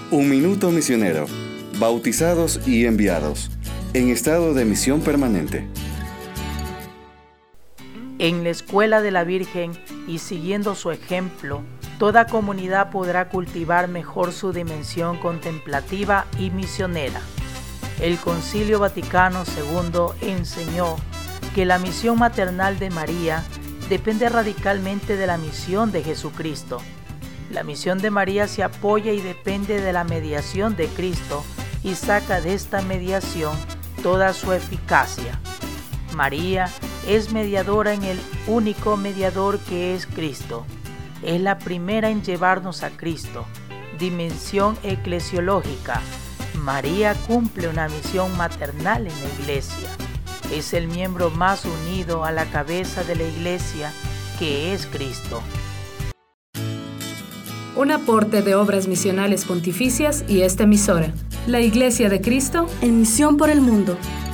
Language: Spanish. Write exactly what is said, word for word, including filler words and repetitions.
Un minuto misionero, bautizados y enviados, en estado de misión permanente. En la escuela de la Virgen y siguiendo su ejemplo, toda comunidad podrá cultivar mejor su dimensión contemplativa y misionera. El Concilio Vaticano segundo enseñó que la misión maternal de María depende radicalmente de la misión de Jesucristo. La misión de María se apoya y depende de la mediación de Cristo y saca de esta mediación toda su eficacia. María es mediadora en el único mediador que es Cristo. Es la primera en llevarnos a Cristo. Dimensión eclesiológica. María cumple una misión maternal en la Iglesia. Es el miembro más unido a la cabeza de la Iglesia, que es Cristo. Un aporte de Obras Misionales Pontificias y esta emisora, la Iglesia de Cristo, en misión por el mundo.